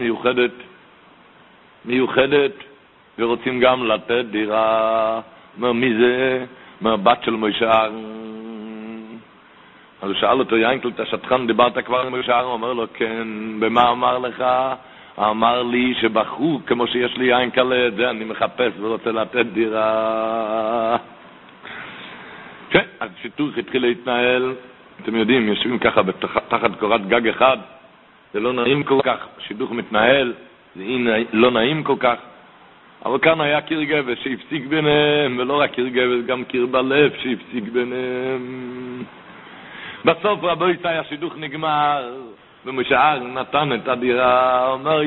מיוחדת, ורוצים גם לתת דירה, אומר, מי זה? אומר, בת של מוישאר. אז הוא שאל אותו, ינקל, את השטחן, דיברת כבר עם מוישאר? הוא אומר לו, כן, במה אמר לך? אמר לי שבחרו, כמו שיש לי ינקל, את זה אני מחפש ורוצה לתת דירה. כן, אז שיתוך התחיל להתנהל, אתם יודעים, יושבים ככה תחת קורת גג אחד, זה לא נעים כל כך, שידוך מתנהל, זה לא נעים כל כך, אבל כאן היה קיר גבס שהפסיק ביניהם, ולא רק קיר גבס, גם קיר בלב שהפסיק ביניהם. בסוף רבו יצא השידוך נגמר, ומשער נתן את הדירה, אומר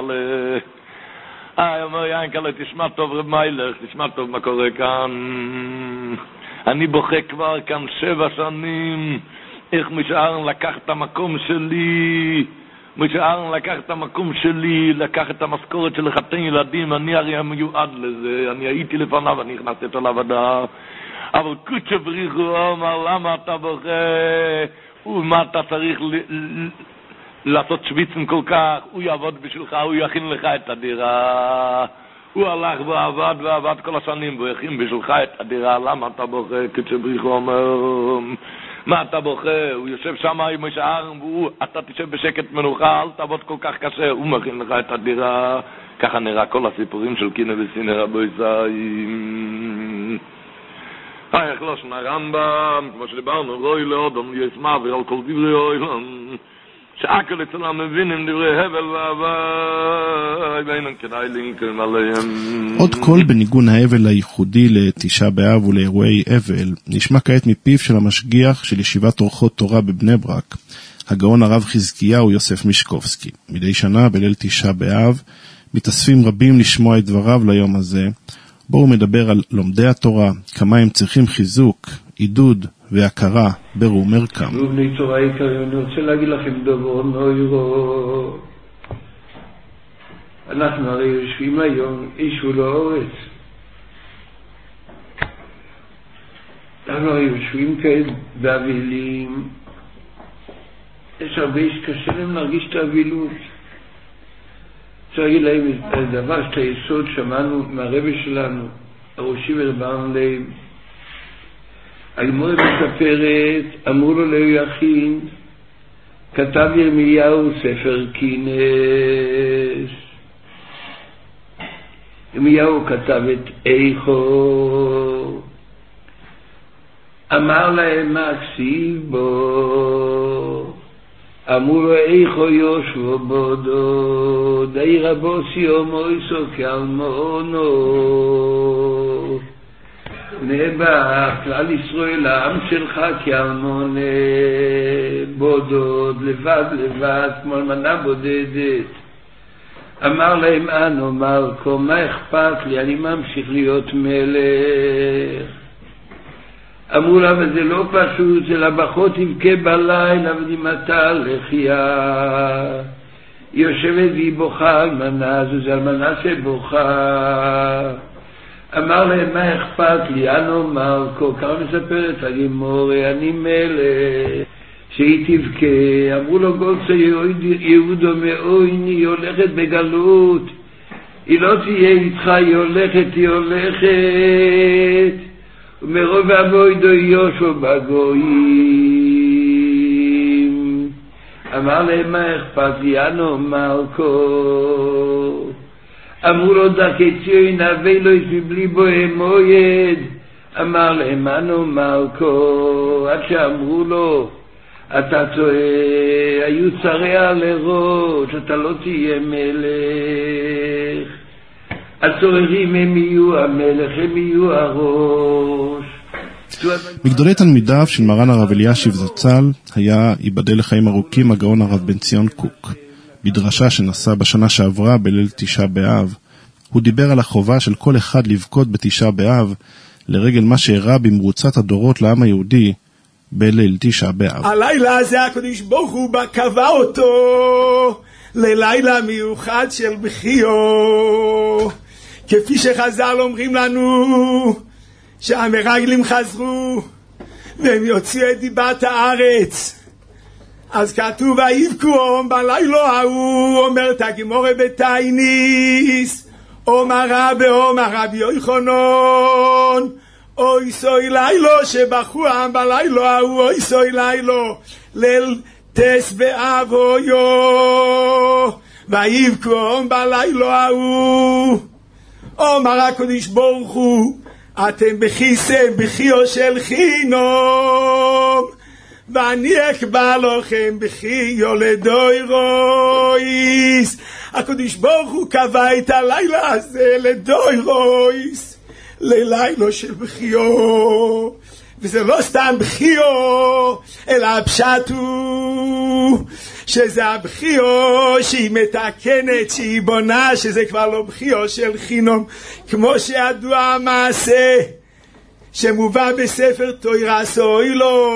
ינקלה, תשמע טוב רב מיילך, תשמע טוב מה קורה כאן. אני בוכה כבר כאן 7 שנים, איך משער לקח את המקום שלי, לקח את המשכורת של לחתן ילדים, אני הרי מיועד לזה, אני הייתי לפניו, אני הכנסתי אותו לעבודה, אבל קודש בריחו אמר, למה אתה בוכה? ומה אתה צריך לעשות שוויצים כל כך? הוא יעבוד בשבילך, הוא יכין לך את הדירה. הוא הלך ועבד כל השנים, והוא יכין בשבילך את הדירה. למה אתה בוכה? קודש בריחו אומר, מה אתה בוכה? הוא יושב שם עם השער, אתה תשב בשקט מנוחה, אל תעבוד כל כך קשה, הוא מכין לך את הדירה. ככה נראה כל הסיפורים של קינה וסינה רבו ישראל. איך הרמב"ם, כמו שדיברנו, רואי לאודום, ישמע ועל כל דברי אוילון, שעקל אצלם מבינים דברי הבל והווי, ואינם כדאי לינקם עליהם. עוד קול בניגון ההבל הייחודי לתשעה באב ולאירועי אבל, נשמע כעת מפיו של המשגיח של ישיבת אורחות תורה בבני ברק, הגאון הרב חזקיהו יוסף מישקובסקי. מדי שנה בליל תשעה באב, מתאספים רבים לשמוע את דבריו ליום הזה, בו הוא מדבר על לומדי התורה, כמה הם צריכים חיזוק, עידוד והכרה ברור מרקם. ובני תורה יקרים, אני רוצה להגיד לכם דבר נוירו. אנחנו הרי יושבים היום, איש ולאורץ. אנחנו הרי יושבים כאלה באבילים. יש הרבה שקשה להם להרגיש את האבילות. צריך להגיד להם דבר שאת היסוד שמענו מהרבי שלנו, הראשי ורבן לב. הגמרא מספרת, אמרו לו ליהויכין, כתב ירמיהו ספר כינס. ירמיהו כתב את איכו, אמר להם מה כסיב בו, אמרו לו איכו יושבו בודו, די רבו סיום אויסו כאלמונו. נבח כלל ישראל העם שלך כאלמון בודוד, לבד, כמו אלמנה בודדת. אמר להם אנו מלכו, מה אכפת לי, אני ממשיך להיות מלך. אמרו לה, וזה לא פשוט, זה לבחות יבכה בלילה ונמתה לחייה. היא יושבת והיא בוכה, אלמנה, זה אלמנה שבוכה. אמר להם, מה אכפת לי, אנו מלכו, כמה מספרת הגמרא, אני מלך, שהיא תבכה. אמרו לו, גולצה יהודו מאויני, היא הולכת בגלות, היא לא תהיה איתך, היא הולכת. ומרוב אבוידו יושו בגויים. אמר להם, מה אכפת לי, אנו מלכו. אמרו לו, דרכי ציון, הווי לא יש מבלי בו מויד. אמר להם אנו מלכו, עד שאמרו לו אתה טועה, היו צריה לראש, אתה לא תהיה מלך. הצוררים הם יהיו המלך, הם יהיו הראש. מגדולי תלמידיו של מרן הרב אלישיב זצ"ל היה ייבדל לחיים ארוכים הגאון הרב בן ציון קוק. בדרשה שנשא בשנה שעברה בליל תשעה באב, הוא דיבר על החובה של כל אחד לבכות בתשעה באב לרגל מה שאירע במרוצת הדורות לעם היהודי בליל תשעה באב. הלילה הזה הקדוש ברוך הוא קבע אותו ללילה מיוחד של בחיו, כפי שחז"ל אומרים לנו שהמרגלים חזרו והם יוציאו את דיבת הארץ. אז כתוב ויבכו בלילה ההוא, אומרת הגמרא בתעניס, אומר רבי יוחנן אוי סוי לילה שבכו העם בלילה ההוא, אוי סוי לילה ליל תשעה באב אויו ויבכו בלילה ההוא. אומר הקדוש ברוך הוא אתם בכיסם בחיו של חינום, ואני אקבע לכם בחיו לדוירויס. הקדוש ברוך הוא קבע את הלילה הזה לדוירויס, ללילה של בחיו. וזה לא סתם בחיו, אלא הפשט הוא שזה הבחיו שהיא מתקנת, שהיא בונה, שזה כבר לא בחיו של חינום, כמו שידוע המעשה שמובא בספר תורה סוילו,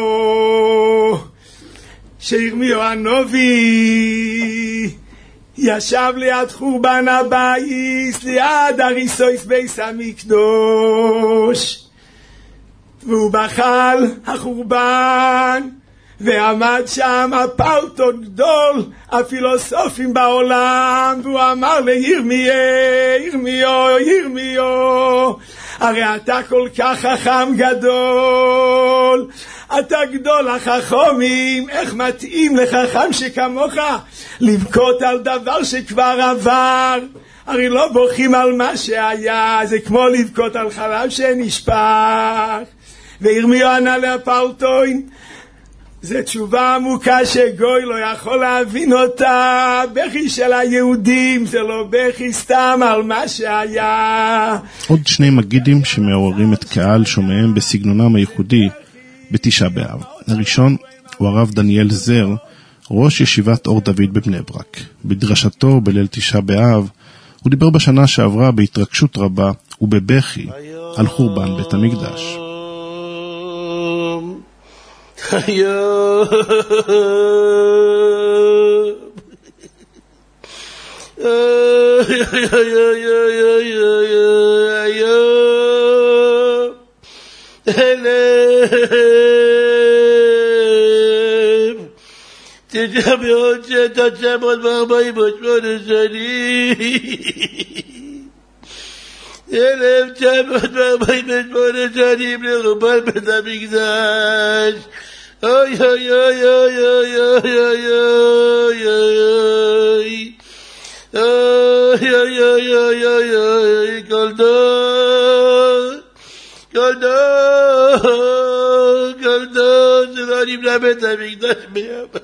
שירמיהו הנביא ישב ליד חורבן הבית, ליד הריסוס בית המקדוש, והוא בחל החורבן, ועמד שם הפלטו גדול הפילוסופים בעולם, והוא אמר ירמיהו, הרי אתה כל כך חכם גדול, אתה גדול החכמים, איך מתאים לחכם שכמוך לבכות על דבר שכבר עבר? הרי לא בוכים על מה שהיה, זה כמו לבכות על חלב שנשפך. וירמיהו ענה להפלטוין, זו תשובה עמוקה שגוי לא יכול להבין אותה. בכי של היהודים זה לא בכי סתם על מה שהיה. עוד שני מגידים שמעוררים את קהל שומעיהם בסגנונם הייחודי בתשעה באב. הראשון הוא הרב דניאל זר, ראש ישיבת אור דוד בבני ברק. בדרשתו בליל תשעה באב הוא דיבר בשנה שעברה בהתרגשות רבה ובבכי על חורבן בית המקדש. היום תשעה בעוד 948 שנים, 1948 שנים לחורבן בית המקדש. אוי אוי אוי אוי אוי אוי אוי אוי אוי אוי אוי, כל דור שלא נבנה בית המקדש בימיו.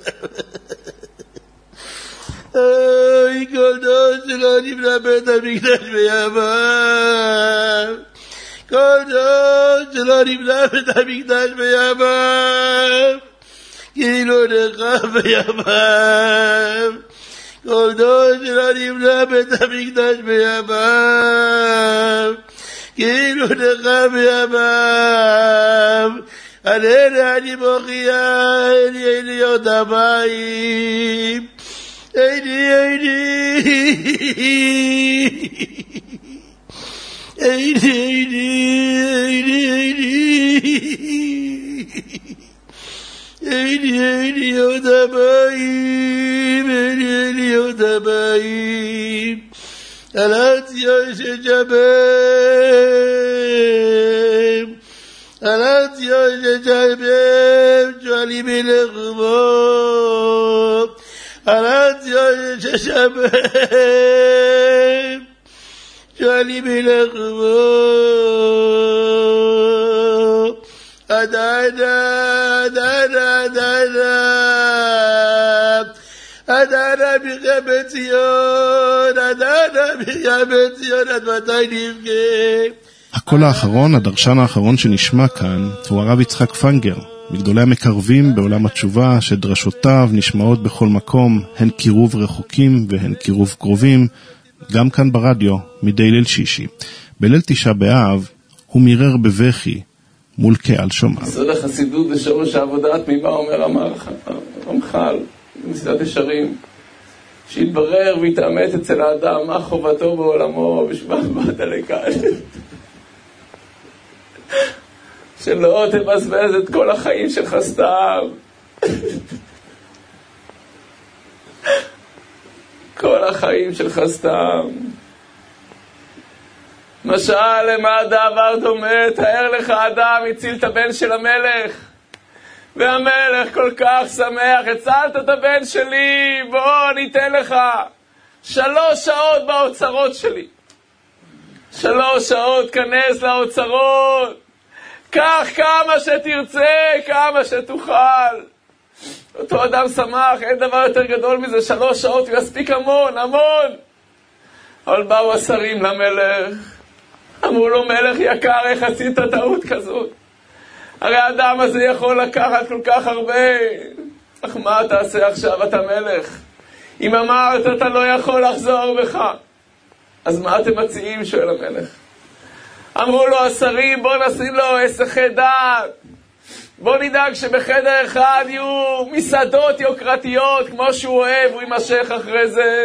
אוי, כל דור שלא נבנה בית המקדש בימיו, כל דור שלא נבנה בית המקדש בימיו, כאילו נחרב בימיו. כל דור שלא נבנה בית המקדש בימיו, כאילו נחרב בימיו. אני מוכיח, איני עוד המים, איני עוד המים, עלת יוששם, שואלים מלחמו, עלת יוששם, שואלים מלחמו. אדנה בך בציון, אדנה בך בציון, עד מתי נבכה? הקול האחרון, הדרשן האחרון שנשמע כאן, הוא הרב יצחק פנגר, מגדולי המקרבים בעולם התשובה, שדרשותיו נשמעות בכל מקום, הן קירוב רחוקים והן קירוב קרובים, גם כאן ברדיו, מדי ליל שישי. בליל תשעה באב, הוא מירר בבכי מול קהל שומעיו. יסוד החסידות ושורש העבודה התמימה, אומר רמח"ל, במסילת ישרים, שיתברר ויתאמת אצל האדם מה חובתו בעולמו בשביל באת לכאן. שלא תבזבז את כל החיים שלך סתם. כל החיים שלך סתם. משל למה דבר דומה, תאר לך אדם הציל את הבן של המלך, והמלך כל כך שמח, הצלת את הבן שלי, בוא ניתן לך 3 שעות באוצרות שלי. 3 שעות כנס לאוצרות, קח כמה שתרצה, כמה שתוכל. אותו אדם שמח, אין דבר יותר גדול מזה, 3 שעות יספיק המון, המון. אבל באו השרים למלך, אמרו לו, מלך יקר, איך עשית טעות כזאת? הרי האדם הזה יכול לקחת כל כך הרבה. אך מה תעשה עכשיו, אתה מלך? אם אמרת אתה לא יכול לחזור בך, אז מה אתם מציעים? שואל המלך. אמרו לו השרים, בוא נשים לו הסחי דעת, בוא נדאג שבחדר אחד יהיו מסעדות יוקרתיות כמו שהוא אוהב, הוא יימשך אחרי זה.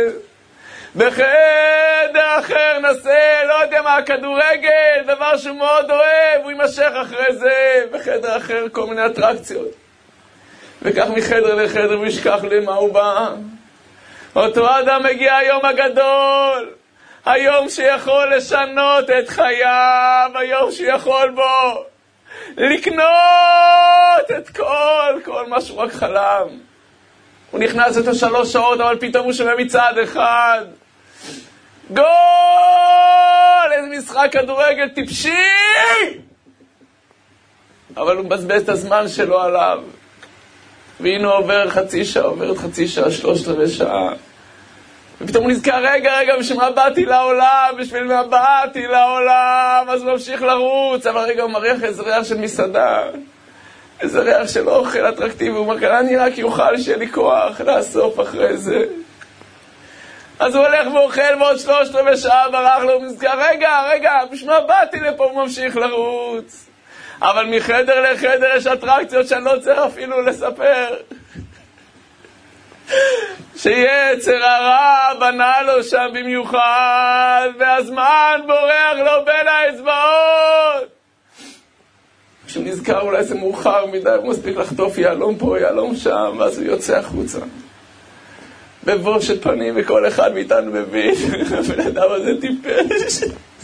בחדר אחר נעשה, לא יודע מה, כדורגל, דבר שהוא מאוד אוהב, הוא יימשך אחרי זה. בחדר אחר כל מיני אטרקציות. וכך מחדר לחדר הוא ישכח למה הוא בא. אותו אדם מגיע היום הגדול, היום שיכול לשנות את חייו, היום שיכול בו לקנות את כל מה שהוא רק חלם. הוא נכנס את 3 שעות, אבל פתאום הוא שומע מצד אחד גול! איזה משחק כדורגל טיפשי! אבל הוא מבזבז את הזמן שלו עליו. והנה עובר חצי שעה, עוברת חצי שעה, 3/4 שעה. ופתאום הוא נזכר, רגע, בשביל מה באתי לעולם? בשביל מה באתי לעולם? אז הוא ממשיך לרוץ, אבל רגע הוא מריח איזה ריח של מסעדה, איזה ריח של אוכל אטרקטיבי. הוא אומר, אני רק יוכל שיהיה לי כוח לאסוף אחרי זה. אז הוא הולך ואוכל, ועוד 3/4 שעה ברח לו, הוא נזכר, רגע, בשביל מה באתי לפה? הוא ממשיך לרוץ. אבל מחדר לחדר יש אטרקציות שאני לא צריך אפילו לספר. שיצר הרע בנה לו שם במיוחד, והזמן בורח לו בין האצבעות. כשהוא נזכר אולי זה מאוחר מדי, הוא מספיק לחטוף יעלום פה, יעלום שם, ואז הוא יוצא החוצה בבושת פנים, וכל אחד מאיתנו מבין, הבן אדם הזה טיפש.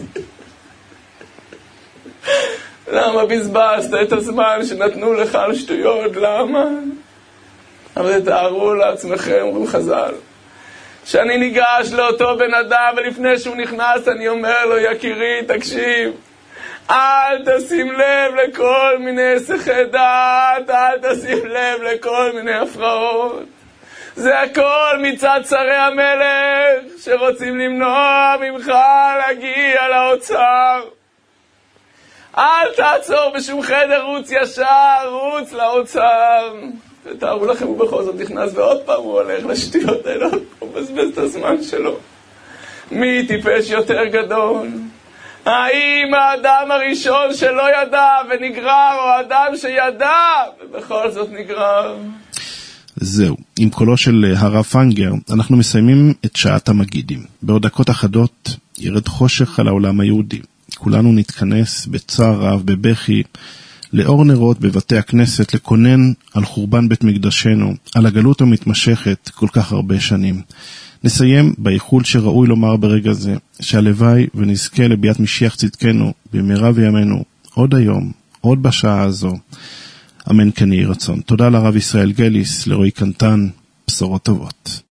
למה בזבזת את הזמן שנתנו לך על שטויות? למה? אבל תארו לעצמכם, אומרים חז"ל, שאני ניגש לאותו בן אדם, ולפני שהוא נכנס אני אומר לו, יקירי, תקשיב, אל תשים לב לכל מיני הסחי דעת, אל תשים לב לכל מיני הפרעות. זה הכל מצד שרי המלך שרוצים למנוע ממך להגיע לאוצר. אל תעצור בשום חדר, רוץ ישר, רוץ לאוצר. ותארו לכם, הוא בכל זאת נכנס ועוד פעם הוא הולך לשטויות האלה, הוא מבזבז את הזמן שלו. מי טיפש יותר גדול? האם האדם הראשון שלא ידע ונגרר, או האדם שידע ובכל זאת נגרר? זהו, עם קולו של הרב פנגר אנחנו מסיימים את שעת המגידים. בעוד דקות אחדות ירד חושך על העולם היהודי. כולנו נתכנס בצער רב, בבכי, לאור נרות בבתי הכנסת, לקונן על חורבן בית מקדשנו, על הגלות המתמשכת כל כך הרבה שנים. נסיים באיחול שראוי לומר ברגע זה, שהלוואי ונזכה לביאת משיח צדקנו במהרה בימינו, עוד היום, עוד בשעה הזו. אמן כן יהי רצון. תודה לרב ישראל גליס, לרועי קנטן, בשורות טובות.